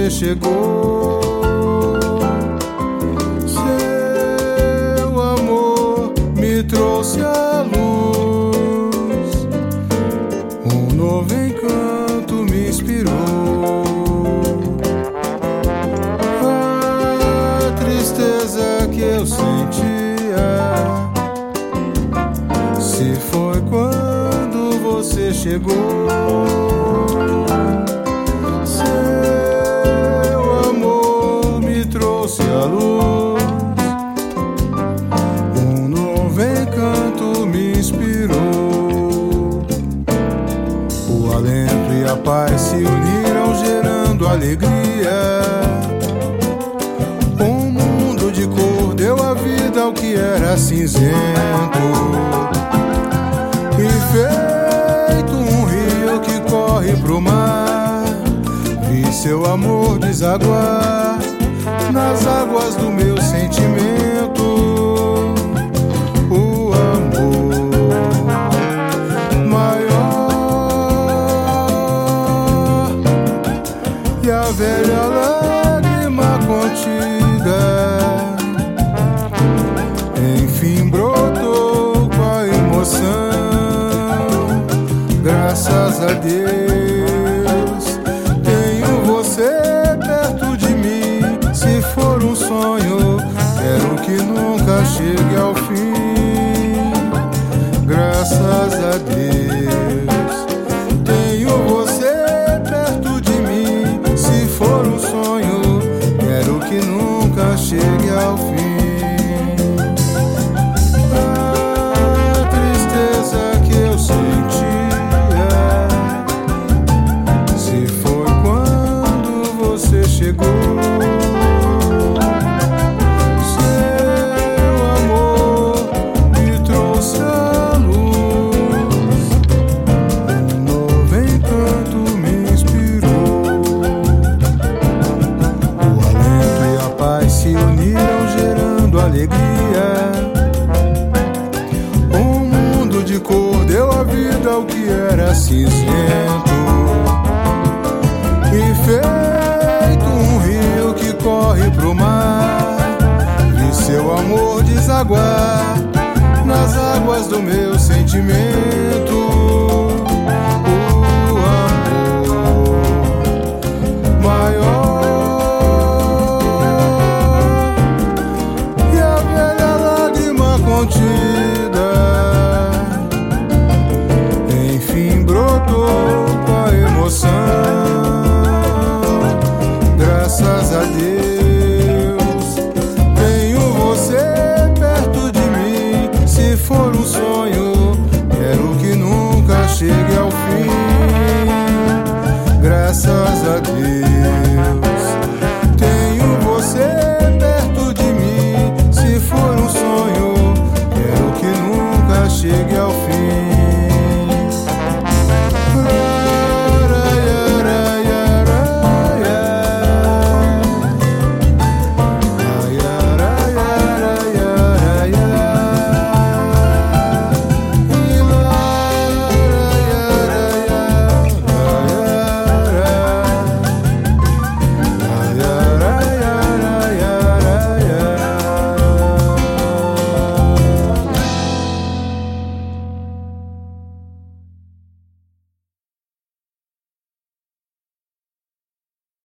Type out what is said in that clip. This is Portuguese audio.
você chegou. Seu amor me trouxe à luz, um novo encanto me inspirou. A tristeza que eu sentia se foi quando você chegou. Seu amor me trouxe à luz, um novo encanto me inspirou. O alento e a paz se uniram, gerando alegria. Um mundo de cor deu a vida ao que era cinzento, e feito um rio que corre pro mar, vi seu amor desaguar nas águas do meu sentimento. O amor maior e a velha lágrima contida enfim brotou com a emoção. Graças a Deus tenho você perto de mim. Se for um sonho, quero que nunca chegue ao fim. Graças a Deus tenho você perto de mim. Se for um sonho, quero que nunca chegue ao fim. A tristeza que eu sentia se foi quando você chegou. Se uniram, gerando alegria. Um mundo de cor deu a vida ao que era cinzento, e feito um rio que corre pro mar, vi seu amor desaguar nas águas do meu sentimento. O amor maior contida enfim brotou com a emoção. Graças a Deus tenho você perto de mim. Se for um sonho, quero que nunca chegue ao fim. Graças